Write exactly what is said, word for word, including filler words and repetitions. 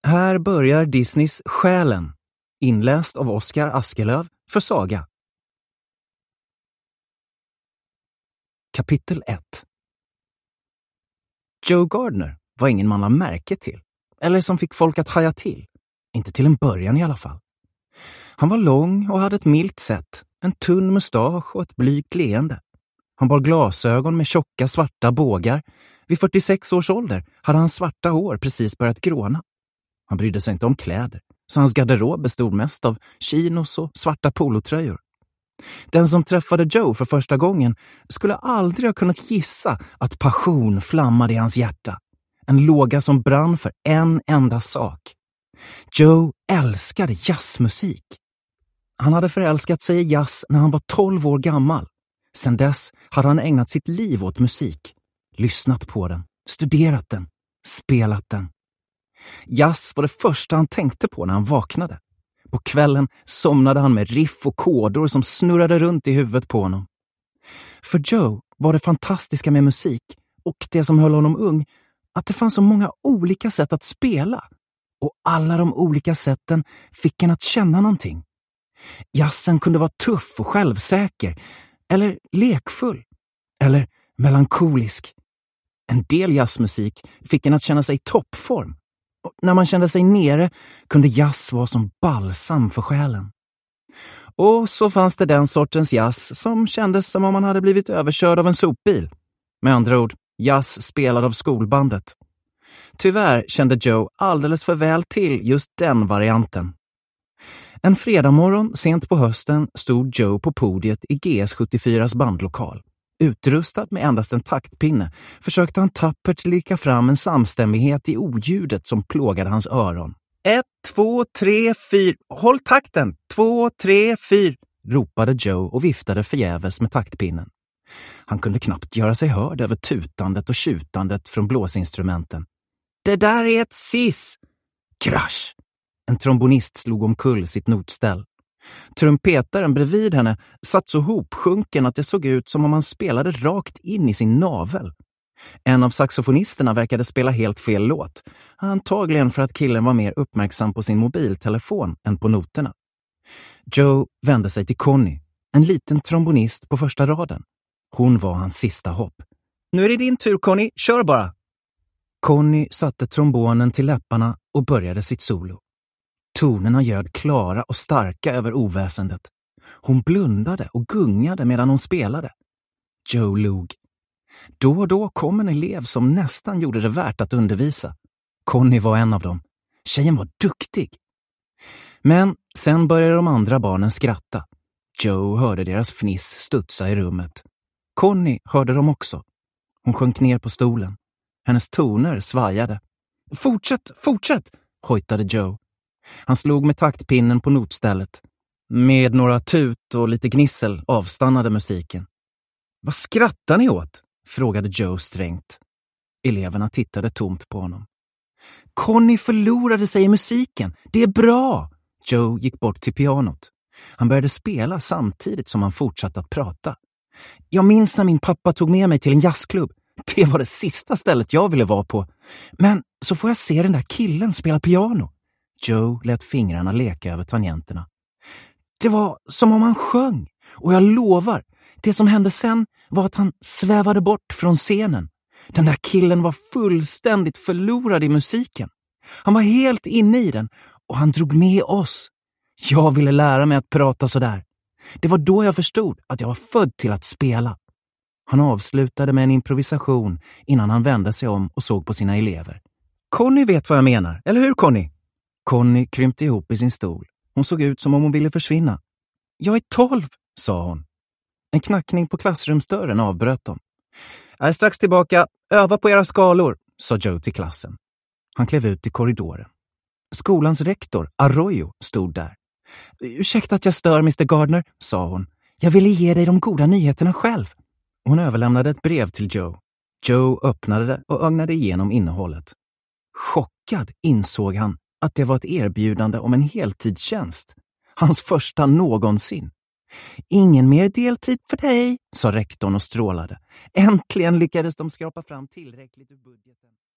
Här börjar Disneys Själen, inläst av Oskar Askelöv för Saga. Kapitel ett. Joe Gardner var ingen man lade märke till, eller som fick folk att haja till. Inte till en början i alla fall. Han var lång och hade ett milt sätt, en tunn mustasch och ett blygt leende. Han bar glasögon med tjocka svarta bågar. Vid fyrtiosex års ålder hade hans svarta hår precis börjat gråna. Han brydde sig inte om kläder, så hans garderob bestod mest av chinos och svarta polotröjor. Den som träffade Joe för första gången skulle aldrig ha kunnat gissa att passion flammade i hans hjärta. En låga som brann för en enda sak. Joe älskade jazzmusik. Han hade förälskat sig i jazz när han var tolv år gammal. Sedan dess hade han ägnat sitt liv åt musik. Lyssnat på den, studerat den, spelat den. Jazz var det första han tänkte på när han vaknade. På kvällen somnade han med riff och koder som snurrade runt i huvudet på honom. För Joe var det fantastiska med musik och det som höll honom ung att det fanns så många olika sätt att spela. Och alla de olika sätten fick en att känna någonting. Jazzen kunde vara tuff och självsäker, eller lekfull, eller melankolisk. En del jazzmusik fick en att känna sig i toppform. Och när man kände sig nere kunde jazz vara som balsam för själen. Och så fanns det den sortens jazz som kändes som om man hade blivit överkörd av en sopbil. Med andra ord, jazz spelad av skolbandet. Tyvärr kände Joe alldeles för väl till just den varianten. En fredagmorgon sent på hösten stod Joe på podiet i G S sjuttiofyras bandlokal. Utrustad med endast en taktpinne försökte han tappert lirka fram en samstämmighet i oljudet som plågade hans öron. Ett, två, tre, fyr. Håll takten! Två, tre, fyr! Ropade Joe och viftade förgäves med taktpinnen. Han kunde knappt göra sig hörd över tutandet och tjutandet från blåsinstrumenten. Det där är ett sis! Krasch! En trombonist slog omkull sitt notställ. Trumpetaren bredvid henne satt så hopsjunken att det såg ut som om han spelade rakt in i sin navel. En av saxofonisterna verkade spela helt fel låt, antagligen för att killen var mer uppmärksam på sin mobiltelefon än på noterna. Joe vände sig till Connie, en liten trombonist på första raden. Hon var hans sista hopp. Nu är det din tur, Connie, kör bara! Connie satte trombonen till läpparna och började sitt solo. Tonerna ljöd klara och starka över oväsendet. Hon blundade och gungade medan hon spelade. Joe log. Då och då kom en elev som nästan gjorde det värt att undervisa. Connie var en av dem. Tjejen var duktig. Men sen började de andra barnen skratta. Joe hörde deras fniss studsa i rummet. Connie hörde dem också. Hon sjönk ner på stolen. Hennes toner svajade. Fortsätt, fortsätt, hojtade Joe. Han slog med taktpinnen på notstället. Med några tut och lite gnissel avstannade musiken. Vad skrattar ni åt? Frågade Joe strängt. Eleverna tittade tomt på honom. Connie förlorade sig i musiken. Det är bra! Joe gick bort till pianot. Han började spela samtidigt som han fortsatte att prata. Jag minns när min pappa tog med mig till en jazzklubb. Det var det sista stället jag ville vara på. Men så får jag se den där killen spela piano. Joe lät fingrarna leka över tangenterna. Det var som om han sjöng. Och jag lovar, det som hände sen var att han svävade bort från scenen. Den där killen var fullständigt förlorad i musiken. Han var helt inne i den och han drog med oss. Jag ville lära mig att prata så där. Det var då jag förstod att jag var född till att spela. Han avslutade med en improvisation innan han vände sig om och såg på sina elever. Connie vet vad jag menar, eller hur Connie? Connie krympte ihop i sin stol. Hon såg ut som om hon ville försvinna. Jag är tolv, sa hon. En knackning på klassrumsdörren avbröt dem. Jag är strax tillbaka. Öva på era skalor, sa Joe till klassen. Han klev ut i korridoren. Skolans rektor, Arroyo, stod där. Ursäkta att jag stör, mister Gardner, sa hon. Jag ville ge dig de goda nyheterna själv. Hon överlämnade ett brev till Joe. Joe öppnade det och ögnade igenom innehållet. Chockad insåg han att det var ett erbjudande om en heltidstjänst. Hans första någonsin. Ingen mer deltid för dig, sa rektorn och strålade. Äntligen lyckades de skrapa fram tillräckligt ur budgeten.